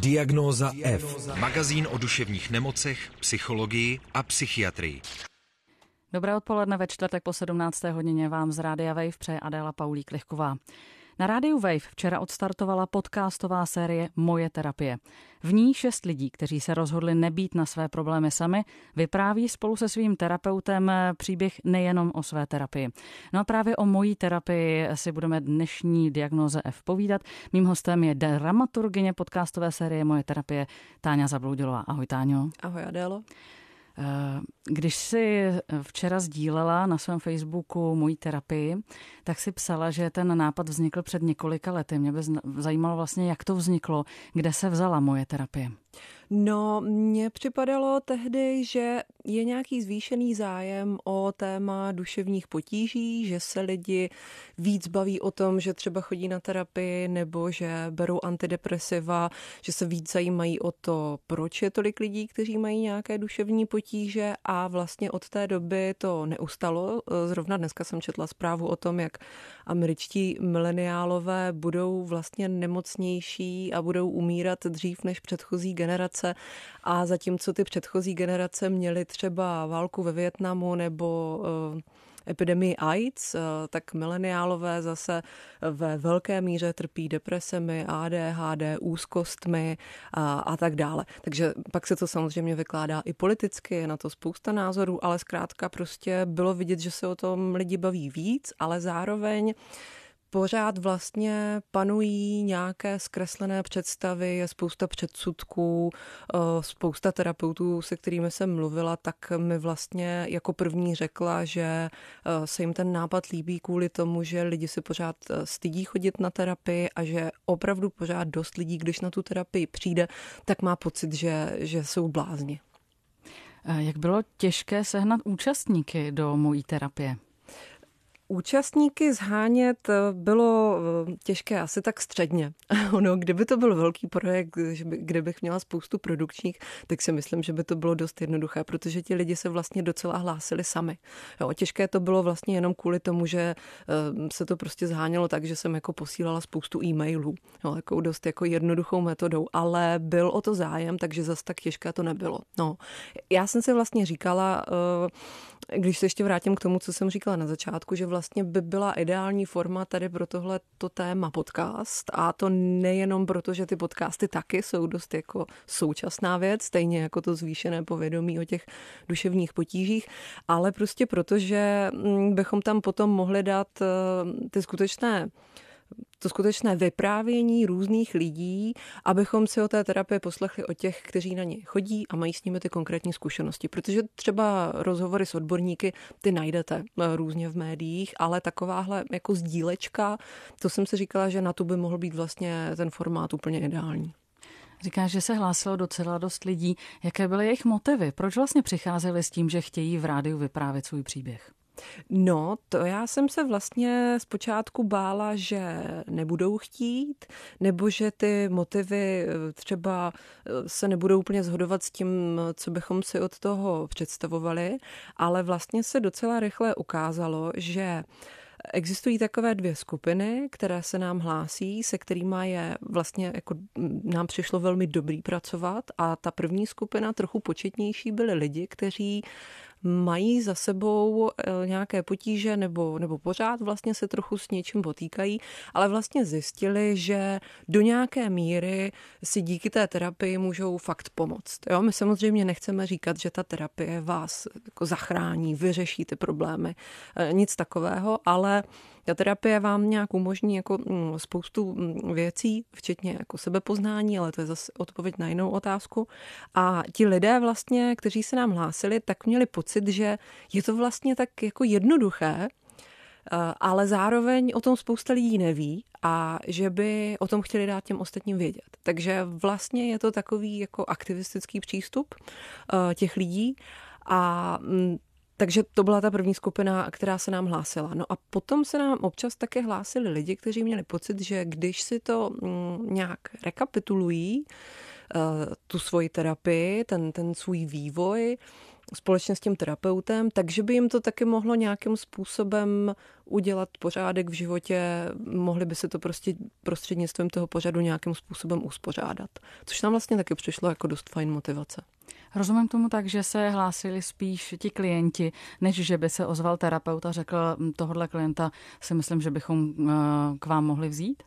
Diagnóza F. Magazín o duševních nemocech, psychologii a psychiatrii. Dobré odpoledne, ve čtvrtek po 17. hodině vám z Rádia Wave přeje Adéla Paulík-Lichková. Na Rádiu Wave včera odstartovala podcastová série Moje terapie. V ní 6 lidí, kteří se rozhodli nebýt na své problémy sami, vypráví spolu se svým terapeutem příběh nejenom o své terapii. No a právě o mojí terapii si budeme dnešní Diagnóze F povídat. Mým hostem je dramaturgyně podcastové série Moje terapie Táňa Zabloudilová. Ahoj, Táňo. Ahoj, Adélo. Když jsi včera sdílela na svém Facebooku moji terapii, tak si psala, že ten nápad vznikl před několika lety. Mě by zajímalo vlastně, jak to vzniklo, kde se vzala moje terapie. No, mně připadalo tehdy, že je nějaký zvýšený zájem o téma duševních potíží, že se lidi víc baví o tom, že třeba chodí na terapii nebo že berou antidepresiva, že se víc zajímají o to, proč je tolik lidí, kteří mají nějaké duševní potíže, a vlastně od té doby to neustalo. Zrovna dneska jsem četla zprávu o tom, jak američtí mileniálové budou vlastně nemocnější a budou umírat dřív než předchozí generace, a zatímco ty předchozí generace měly třeba válku ve Vietnamu nebo epidemii AIDS, tak mileniálové zase ve velké míře trpí depresemi, ADHD, úzkostmi a tak dále. Takže pak se to samozřejmě vykládá i politicky, je na to spousta názorů, ale zkrátka prostě bylo vidět, že se o tom lidi baví víc, ale zároveň pořád vlastně panují nějaké zkreslené představy, je spousta předsudků, spousta terapeutů, se kterými jsem mluvila, tak mi vlastně jako první řekla, že se jim ten nápad líbí kvůli tomu, že lidi si pořád stydí chodit na terapii a že opravdu pořád dost lidí, když na tu terapii přijde, tak má pocit, že jsou blázni. Jak bylo těžké sehnat účastníky do mojí terapie? Účastníky zhánět bylo těžké asi tak středně. Ono, kdyby to byl velký projekt, kde bych měla spoustu produkčních, tak si myslím, že by to bylo dost jednoduché, protože ti lidi se vlastně docela hlásili sami. Jo, těžké to bylo vlastně jenom kvůli tomu, že se to prostě zhánělo tak, že jsem jako posílala spoustu e-mailů. Jo, jako dost jako jednoduchou metodou, ale byl o to zájem, takže zas tak těžké to nebylo. No, já jsem si vlastně říkala, když se ještě vrátím k tomu, co jsem říkala na začátku, že vlastně by byla ideální forma tady pro tohleto téma podcast, a to nejenom proto, že ty podcasty taky jsou dost jako současná věc, stejně jako to zvýšené povědomí o těch duševních potížích, ale prostě proto, že bychom tam potom mohli dát to skutečné vyprávění různých lidí, abychom si o té terapii poslechli od těch, kteří na ně chodí a mají s nimi ty konkrétní zkušenosti. Protože třeba rozhovory s odborníky ty najdete různě v médiích, ale takováhle jako sdílečka, to jsem si říkala, že na to by mohl být vlastně ten formát úplně ideální. Říkáš, že se hlásilo docela dost lidí. Jaké byly jejich motivy? Proč vlastně přicházeli s tím, že chtějí v rádiu vyprávět svůj příběh? No, to já jsem se vlastně zpočátku bála, že nebudou chtít, nebo že ty motivy třeba se nebudou úplně shodovat s tím, co bychom si od toho představovali, ale vlastně se docela rychle ukázalo, že existují takové 2 skupiny, které se nám hlásí, se kterými je vlastně jako nám přišlo velmi dobrý pracovat, a ta první skupina, trochu početnější, byli lidi, kteří mají za sebou nějaké potíže nebo pořád vlastně se trochu s něčím potýkají, ale vlastně zjistili, že do nějaké míry si díky té terapii můžou fakt pomoct. Jo? My samozřejmě nechceme říkat, že ta terapie vás jako zachrání, vyřeší ty problémy, nic takového, ale ta terapie vám nějak umožní jako spoustu věcí, včetně jako sebepoznání, ale to je zase odpověď na jinou otázku. A ti lidé vlastně, kteří se nám hlásili, tak měli pocit, že je to vlastně tak jako jednoduché, ale zároveň o tom spousta lidí neví a že by o tom chtěli dát těm ostatním vědět. Takže vlastně je to takový jako aktivistický přístup těch lidí, a takže to byla ta první skupina, která se nám hlásila. No a potom se nám občas také hlásili lidi, kteří měli pocit, že když si to nějak rekapitulují, tu svoji terapii, ten svůj vývoj, společně s tím terapeutem, takže by jim to taky mohlo nějakým způsobem udělat pořádek v životě, mohli by se to prostě prostřednictvím toho pořadu nějakým způsobem uspořádat. Což nám vlastně taky přišlo jako dost fajn motivace. Rozumím tomu tak, že se hlásili spíš ti klienti, než že by se ozval terapeut a řekl, tohohle klienta si myslím, že bychom k vám mohli vzít?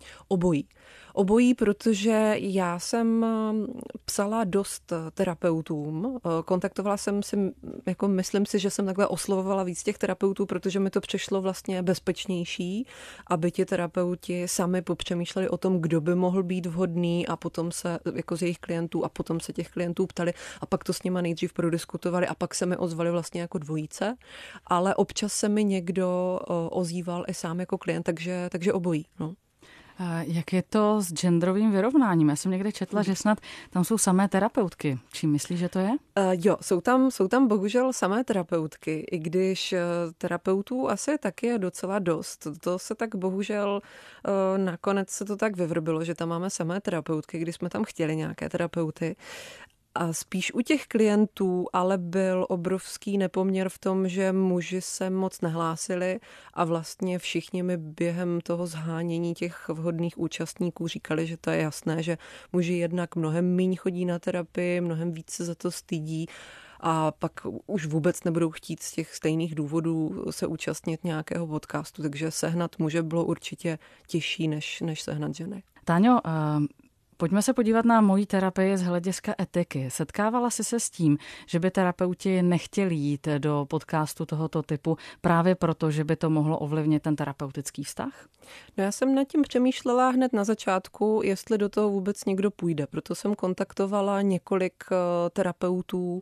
Obojí, protože já jsem psala dost terapeutům, kontaktovala jsem si, jako myslím si, že jsem takhle oslovovala víc těch terapeutů, protože mi to přišlo vlastně bezpečnější, aby ti terapeuti sami popřemýšleli o tom, kdo by mohl být vhodný a potom se, jako z jejich klientů, a potom se těch klientů ptali a pak to s nima nejdřív prodiskutovali a pak se mi ozvali vlastně jako dvojice, ale občas se mi někdo ozýval i sám jako klient, takže obojí, no. Jak je to s genderovým vyrovnáním? Já jsem někde četla, že snad tam jsou samé terapeutky. Čím myslíš, že to je? Jo, jsou tam bohužel samé terapeutky, i když terapeutů asi taky je docela dost. To se tak bohužel nakonec se to tak vyvrbilo, že tam máme samé terapeutky, když jsme tam chtěli nějaké terapeuty. A spíš u těch klientů ale byl obrovský nepoměr v tom, že muži se moc nehlásili a vlastně všichni mi během toho zhánění těch vhodných účastníků říkali, že to je jasné, že muži jednak mnohem míň chodí na terapii, mnohem víc se za to stydí a pak už vůbec nebudou chtít z těch stejných důvodů se účastnit nějakého podcastu, takže sehnat muže bylo určitě těžší, než sehnat ženy. Táňo, pojďme se podívat na mojí terapii z hlediska etiky. Setkávala jsi se s tím, že by terapeuti nechtěli jít do podcastu tohoto typu právě proto, že by to mohlo ovlivnit ten terapeutický vztah? No já jsem nad tím přemýšlela hned na začátku, jestli do toho vůbec někdo půjde. Proto jsem kontaktovala několik terapeutů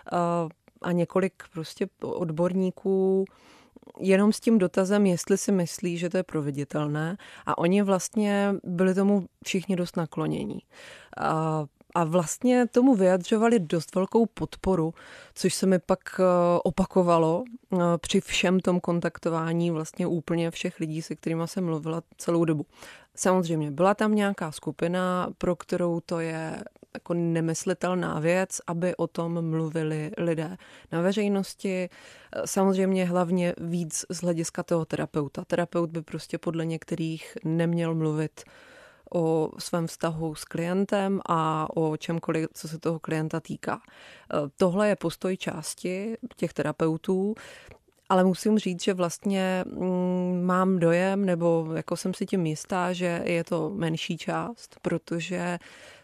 a několik prostě odborníků, jenom s tím dotazem, jestli si myslí, že to je proveditelné. A oni vlastně byli tomu všichni dost naklonění. A vlastně tomu vyjadřovali dost velkou podporu, což se mi pak opakovalo při všem tom kontaktování vlastně úplně všech lidí, se kterými jsem mluvila celou dobu. Samozřejmě byla tam nějaká skupina, pro kterou to je jako nemyslitelná věc, aby o tom mluvili lidé na veřejnosti. Samozřejmě hlavně víc z hlediska toho terapeuta. Terapeut by prostě podle některých neměl mluvit o svém vztahu s klientem a o čemkoliv, co se toho klienta týká. Tohle je postoj části těch terapeutů, ale musím říct, že vlastně mám dojem, nebo jako jsem si tím jistá, že je to menší část, protože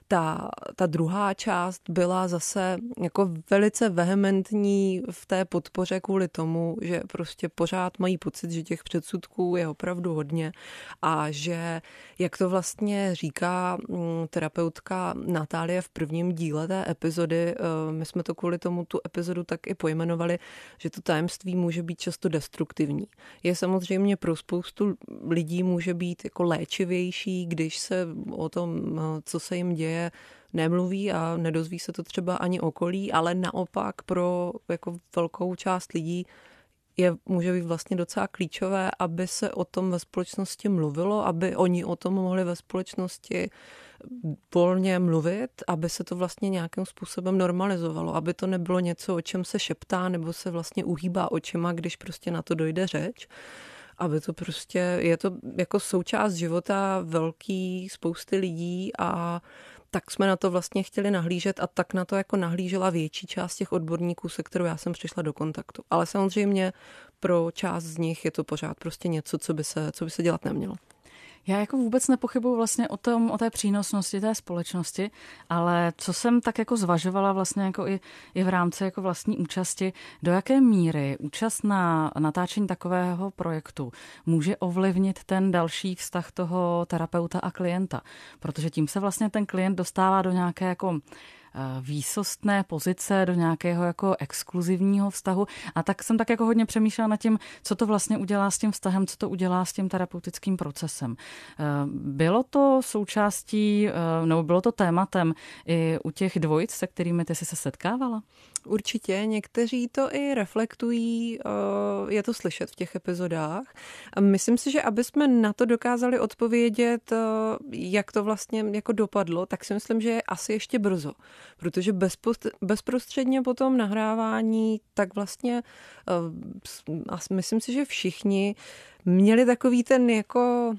ta druhá část byla zase jako velice vehementní v té podpoře kvůli tomu, že prostě pořád mají pocit, že těch předsudků je opravdu hodně a že, jak to vlastně říká terapeutka Natálie v prvním díle té epizody, my jsme to kvůli tomu tu epizodu tak i pojmenovali, že to tajemství může být často destruktivní. Je samozřejmě pro spoustu lidí může být jako léčivější, když se o tom, co se jim děje, nemluví a nedozví se to třeba ani okolí, ale naopak pro jako velkou část lidí může být vlastně docela klíčové, aby se o tom ve společnosti mluvilo, aby oni o tom mohli ve společnosti volně mluvit, aby se to vlastně nějakým způsobem normalizovalo, aby to nebylo něco, o čem se šeptá nebo se vlastně uhýbá očima, když prostě na to dojde řeč. Aby to prostě, je to jako součást života velký spousty lidí a tak jsme na to vlastně chtěli nahlížet a tak na to jako nahlížela větší část těch odborníků, se kterou já jsem přišla do kontaktu. Ale samozřejmě pro část z nich je to pořád prostě něco, co by se dělat nemělo. Já jako vůbec nepochybuju vlastně o té přínosnosti té společnosti, ale co jsem tak jako zvažovala vlastně jako i v rámci jako vlastní účasti, do jaké míry účast na natáčení takového projektu může ovlivnit ten další vztah toho terapeuta a klienta, protože tím se vlastně ten klient dostává do nějaké jako výsostné pozice, do nějakého jako exkluzivního vztahu. A tak jsem tak jako hodně přemýšlela nad tím, co to vlastně udělá s tím vztahem, co to udělá s tím terapeutickým procesem. Bylo to součástí, nebo bylo to tématem i u těch dvojic, se kterými ty jsi se setkávala? Určitě, někteří to i reflektují, je to slyšet v těch epizodách. A myslím si, že aby jsme na to dokázali odpovědět, jak to vlastně jako dopadlo, tak si myslím, že je asi ještě brzo. protože bezprostředně po tom nahrávání, tak vlastně myslím si, že všichni měli takový ten jako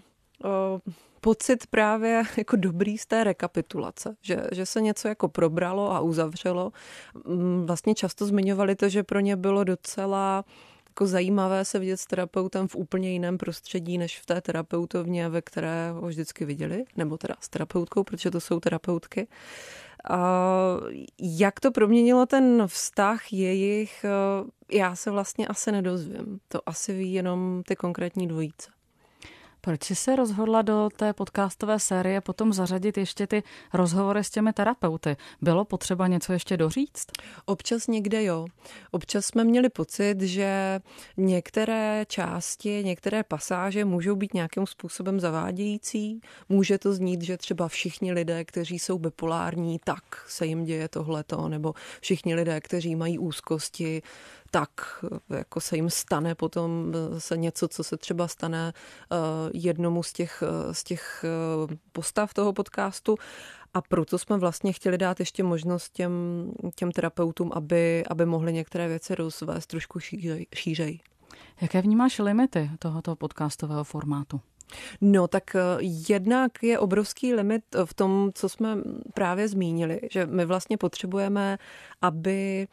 pocit právě jako dobrý z té rekapitulace, že se něco jako probralo a uzavřelo. Vlastně často zmiňovali to, že pro ně bylo docela jako zajímavé se vidět s terapeutem v úplně jiném prostředí, než v té terapeutovně, ve které ho vždycky viděli, nebo teda s terapeutkou, protože to jsou terapeutky. A jak to proměnilo ten vztah jejich, já se vlastně asi nedozvím. To asi ví jenom ty konkrétní dvojice. Proč jsi se rozhodla do té podcastové série potom zařadit ještě ty rozhovory s těmi terapeuty? Bylo potřeba něco ještě doříct? Občas někde jo. Občas jsme měli pocit, že některé části, některé pasáže můžou být nějakým způsobem zavádějící. Může to znít, že třeba všichni lidé, kteří jsou bipolární, tak se jim děje tohleto, nebo všichni lidé, kteří mají úzkosti, tak jako se jim stane potom se něco, co se třeba stane jednomu z těch postav toho podcastu. A proto jsme vlastně chtěli dát ještě možnost těm terapeutům, aby mohli některé věci rozvést trošku šířej. Jaké vnímáš limity tohoto podcastového formátu? No, tak jednak je obrovský limit v tom, co jsme právě zmínili, že my vlastně potřebujeme, aby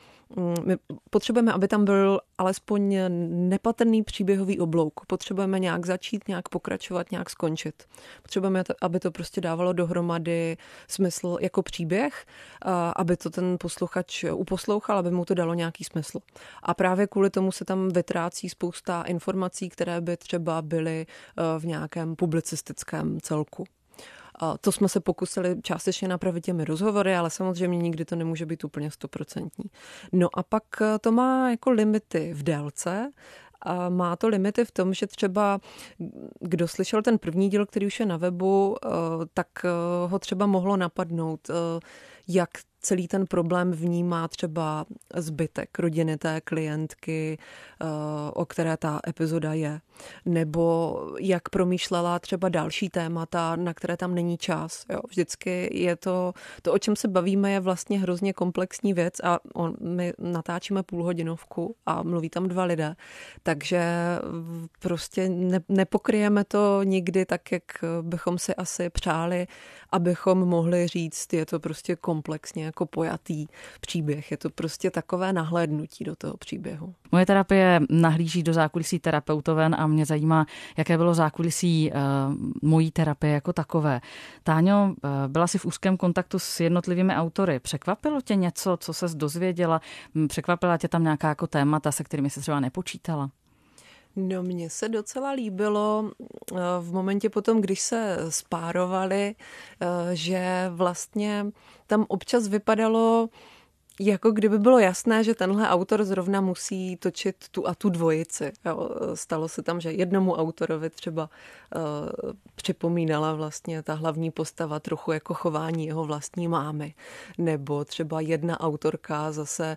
tam byl alespoň nepatrný příběhový oblouk. Potřebujeme nějak začít, nějak pokračovat, nějak skončit. Potřebujeme, aby to prostě dávalo dohromady smysl jako příběh, aby to ten posluchač uposlouchal, aby mu to dalo nějaký smysl. A právě kvůli tomu se tam vytrácí spousta informací, které by třeba byly v nějakém publicistickém celku. To jsme se pokusili částečně napravit těmi rozhovory, ale samozřejmě nikdy to nemůže být úplně 100%. No a pak to má jako limity v délce. A má to limity v tom, že třeba kdo slyšel ten první díl, který už je na webu, tak ho třeba mohlo napadnout, jak celý ten problém vnímá třeba zbytek rodiny té klientky, o které ta epizoda je. Nebo jak promýšlela třeba další témata, na které tam není čas. Jo, vždycky je to, o čem se bavíme, je vlastně hrozně komplexní věc a my natáčíme půlhodinovku a mluví tam 2 lidé. Takže prostě nepokryjeme to nikdy tak, jak bychom si asi přáli, abychom mohli říct, je to prostě komplexně jako pojatý příběh. Je to prostě takové nahlédnutí do toho příběhu. Moje terapie nahlíží do zákulisí terapeutoven a mě zajímá, jaké bylo zákulisí mojí terapie jako takové. Táňo, byla jsi v úzkém kontaktu s jednotlivými autory. Překvapilo tě něco, co ses dozvěděla? Překvapila tě tam nějaká jako témata, se kterými se třeba nepočítala? No, mně se docela líbilo v momentě potom, když se spárovali, že vlastně tam občas vypadalo, jako kdyby bylo jasné, že tenhle autor zrovna musí točit tu a tu dvojici. Jo, stalo se tam, že jednomu autorovi třeba připomínala vlastně ta hlavní postava trochu jako chování jeho vlastní mámy. Nebo třeba jedna autorka zase,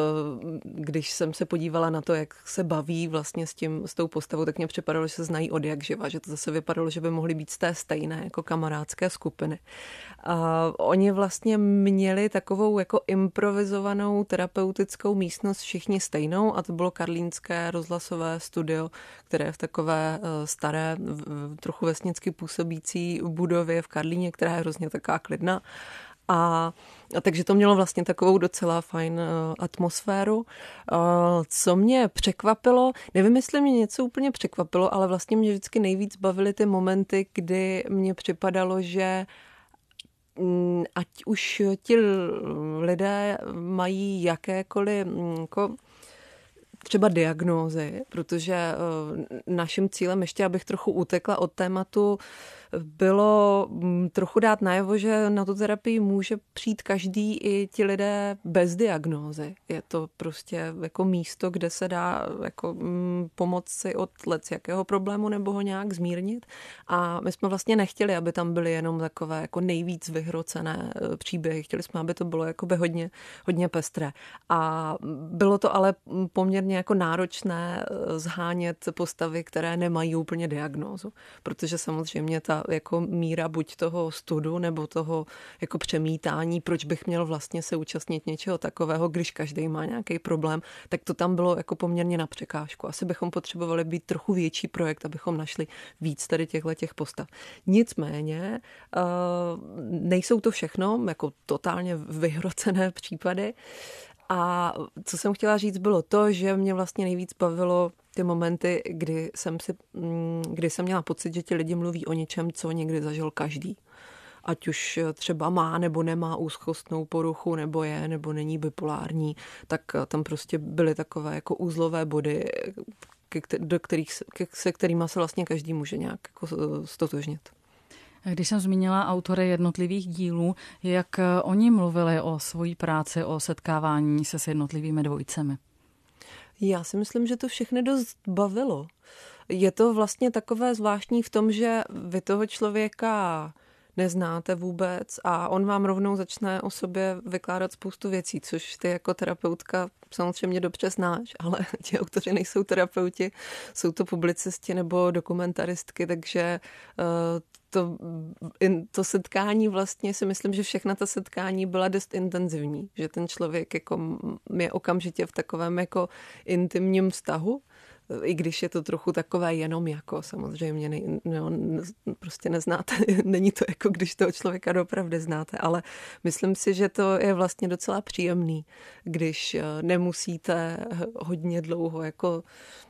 když jsem se podívala na to, jak se baví vlastně s tou postavou, tak mně připadalo, že se znají od jak živa, že to zase vypadalo, že by mohly být z té stejné jako kamarádské skupiny. A oni vlastně měli takovou jako improvizovanou terapeutickou místnost všichni stejnou a to bylo karlínské rozhlasové studio, které je v takové staré, trochu vesnicky působící budově v Karlíně, která je hrozně taková klidná. A takže to mělo vlastně takovou docela fajn atmosféru. Co mě překvapilo, nevím, jestli mě něco úplně překvapilo, ale vlastně mě vždycky nejvíc bavily ty momenty, kdy mně připadalo, že ať už ti lidé mají jakékoliv jako třeba diagnózy, protože naším cílem, ještě abych trochu utekla od tématu, bylo trochu dát najevo, že na tu terapii může přijít každý, i ti lidé bez diagnózy. Je to prostě jako místo, kde se dá jako pomoci od jakého problému nebo ho nějak zmírnit. A my jsme vlastně nechtěli, aby tam byly jenom takové jako nejvíc vyhrocené příběhy. Chtěli jsme, aby to bylo jakoby hodně pestré. A bylo to ale poměrně jako náročné zhánět postavy, které nemají úplně diagnózu. Protože samozřejmě ta ta jako míra buď toho studu nebo toho jako přemítání, proč bych měl vlastně se účastnit něčeho takového, když každý má nějaký problém, tak to tam bylo jako poměrně na překážku. Asi bychom potřebovali být trochu větší projekt, abychom našli víc tady těch postav. Nicméně nejsou to všechno jako totálně vyhrocené případy. A co jsem chtěla říct, bylo to, že mě vlastně nejvíc bavilo ty momenty, kdy jsem měla pocit, že ti lidi mluví o něčem, co někdy zažil každý. Ať už třeba má nebo nemá úzkostnou poruchu, nebo je, nebo není bipolární, tak tam prostě byly takové jako uzlové body, se kterýma se vlastně každý může nějak jako stotožnit. Když jsem zmínila autory jednotlivých dílů, jak oni mluvili o svojí práci, o setkávání se s jednotlivými dvojicemi? Já si myslím, že to všechny dost bavilo. Je to vlastně takové zvláštní v tom, že vy toho člověka neznáte vůbec a on vám rovnou začne o sobě vykládat spoustu věcí, což ty jako terapeutka samozřejmě dobře znáš, ale ti autoři nejsou terapeuti, jsou to publicisti nebo dokumentaristky, takže to setkání vlastně si myslím, že všechna ta setkání byla dost intenzivní, že ten člověk jako je okamžitě v takovém jako intimním vztahu, i když je to trochu takové jenom jako samozřejmě prostě neznáte, není to jako když toho člověka doopravdy znáte, ale myslím si, že to je vlastně docela příjemný, když nemusíte hodně dlouho jako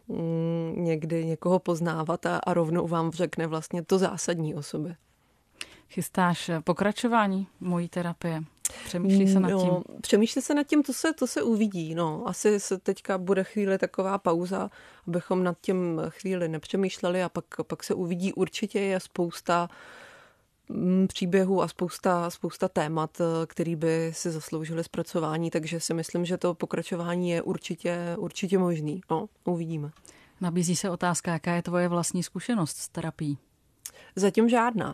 někdy někoho poznávat a rovnou vám řekne vlastně to zásadní o sobě. Chystáš pokračování mojí terapie? Přemýšlí se nad tím? Přemýšlí se nad tím, to se uvidí. No, asi se teďka bude chvíli taková pauza, abychom nad tím chvíli nepřemýšleli a pak se uvidí. Určitě je spousta příběhů a spousta témat, který by si zasloužily zpracování, takže si myslím, že to pokračování je určitě možný. No, uvidíme. Nabízí se otázka, jaká je tvoje vlastní zkušenost s terapií? Zatím žádná.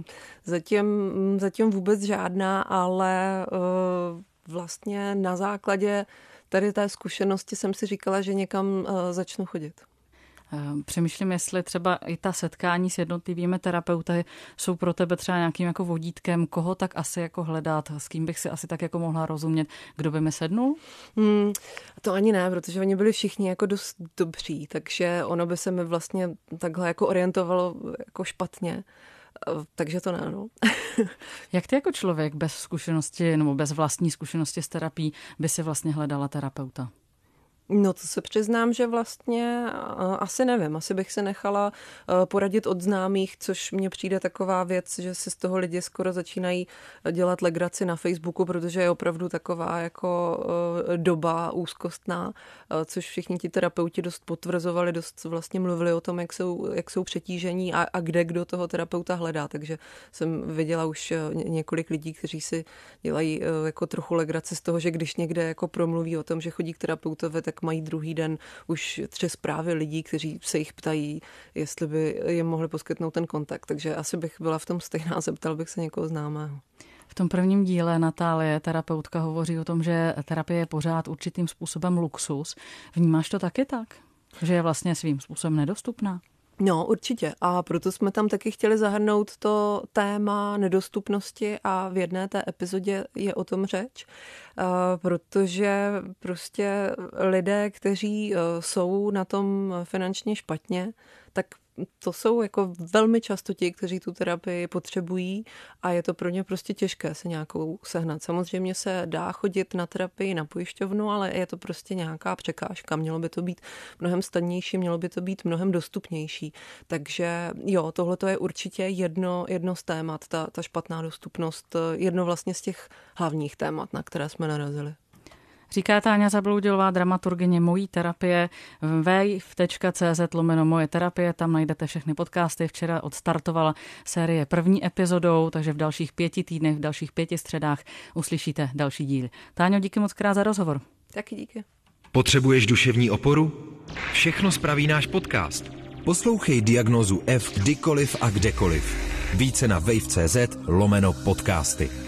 Zatím vůbec žádná, ale vlastně na základě tady té zkušenosti jsem si říkala, že někam začnu chodit. Přemýšlím, jestli třeba i ta setkání s jednotlivými terapeuty jsou pro tebe třeba nějakým jako vodítkem, koho tak asi jako hledat, s kým bych si asi tak jako mohla rozumět, kdo by mi sednul? To ani ne, protože oni byli všichni jako dost dobří, takže ono by se mi vlastně takhle jako orientovalo jako špatně. Takže to ne, no. Jak ty jako člověk bez zkušenosti nebo bez vlastní zkušenosti s terapií by si vlastně hledala terapeuta? No to se přiznám, že vlastně asi nevím, asi bych se nechala poradit od známých, což mně přijde taková věc, že si z toho lidi skoro začínají dělat legraci na Facebooku, protože je opravdu taková jako doba úzkostná, což všichni ti terapeuti dost potvrzovali, dost vlastně mluvili o tom, jak jsou přetížení a kde kdo toho terapeuta hledá, takže jsem viděla už několik lidí, kteří si dělají jako trochu legraci z toho, že když někde jako promluví o tom, že chodí k terapeutovi, tak mají druhý den už 3 zprávy lidí, kteří se jich ptají, jestli by jim mohli poskytnout ten kontakt. Takže asi bych byla v tom stejná, zeptal bych se někoho známého. V tom prvním díle Natálie, terapeutka, hovoří o tom, že terapie je pořád určitým způsobem luxus. Vnímáš to taky tak? Že je vlastně svým způsobem nedostupná? No, určitě. A proto jsme tam taky chtěli zahrnout to téma nedostupnosti a v jedné té epizodě je o tom řeč, protože prostě lidé, kteří jsou na tom finančně špatně, tak to jsou jako velmi často ti, kteří tu terapii potřebují a je to pro ně prostě těžké se nějakou sehnat. Samozřejmě se dá chodit na terapii na pojišťovnu, ale je to prostě nějaká překážka. Mělo by to být mnohem snadnější, mělo by to být mnohem dostupnější. Takže jo, tohle to je určitě jedno z témat, ta špatná dostupnost, jedno vlastně z těch hlavních témat, na které jsme narazili. Říká Táňa Zabloudilová, dramaturgyně Mojí terapie, wave.cz/moje terapie, tam najdete všechny podcasty. Včera odstartovala série první epizodou, takže v dalších 5 týdnech, v dalších 5 středách uslyšíte další díl. Táňo, díky moc krát za rozhovor. Taky díky. Potřebuješ duševní oporu? Všechno spraví náš podcast. Poslouchej Diagnózu F kdykoliv a kdekoliv. Více na wave.cz/podcasty.